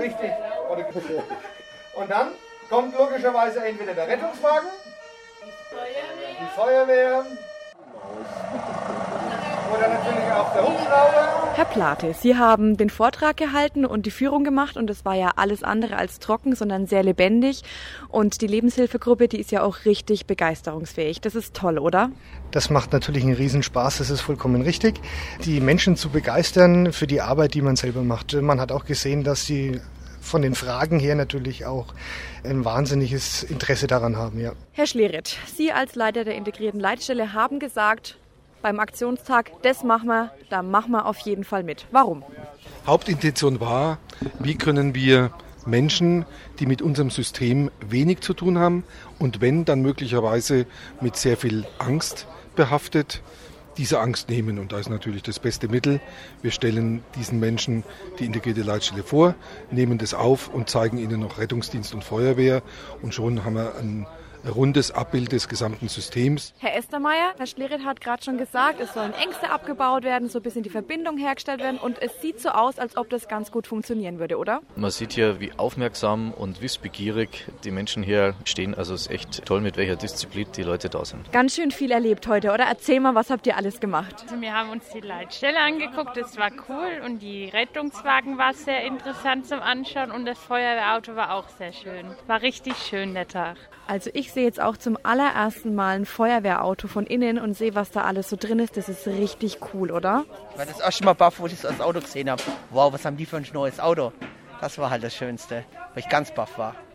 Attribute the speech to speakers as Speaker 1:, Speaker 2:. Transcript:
Speaker 1: richtig. Und dann kommt logischerweise entweder der Rettungswagen, die Feuerwehr oder natürlich auch der Hubschrauber.
Speaker 2: Herr Plate, Sie haben den Vortrag gehalten und die Führung gemacht und es war ja alles andere als trocken, sondern sehr lebendig. Und die Lebenshilfegruppe, die ist ja auch richtig begeisterungsfähig. Das ist toll, oder?
Speaker 3: Das macht natürlich einen Riesenspaß, das ist vollkommen richtig, die Menschen zu begeistern für die Arbeit, die man selber macht. Man hat auch gesehen, dass sie von den Fragen her natürlich auch ein wahnsinniges Interesse daran haben. Ja.
Speaker 2: Herr Schlereth, Sie als Leiter der integrierten Leitstelle haben gesagt, beim Aktionstag, das machen wir, da machen wir auf jeden Fall mit. Warum?
Speaker 4: Hauptintention war, wie können wir Menschen, die mit unserem System wenig zu tun haben und wenn, dann möglicherweise mit sehr viel Angst behaftet, diese Angst nehmen. Und da ist natürlich das beste Mittel. Wir stellen diesen Menschen die integrierte Leitstelle vor, nehmen das auf und zeigen ihnen noch Rettungsdienst und Feuerwehr. Und schon haben wir ein rundes Abbild des gesamten Systems.
Speaker 2: Herr Estermeier, Herr Schlereth hat gerade schon gesagt, es sollen Ängste abgebaut werden, so ein bisschen die Verbindung hergestellt werden und es sieht so aus, als ob das ganz gut funktionieren würde, oder?
Speaker 5: Man sieht hier, wie aufmerksam und wissbegierig die Menschen hier stehen. Also es ist echt toll, mit welcher Disziplin die Leute da sind.
Speaker 2: Ganz schön viel erlebt heute, oder? Erzähl mal, was habt ihr alles gemacht?
Speaker 6: Also wir haben uns die Leitstelle angeguckt, das war cool und die Rettungswagen war sehr interessant zum Anschauen und das Feuerwehrauto war auch sehr schön. War richtig schön der Tag.
Speaker 2: Also ich sehe jetzt auch zum allerersten Mal ein Feuerwehrauto von innen und sehe, was da alles so drin ist. Das ist richtig cool, oder?
Speaker 7: Ich war das erste Mal baff, wo ich das Auto gesehen habe. Wow, was haben die für ein neues Auto? Das war halt das Schönste, weil ich ganz baff war.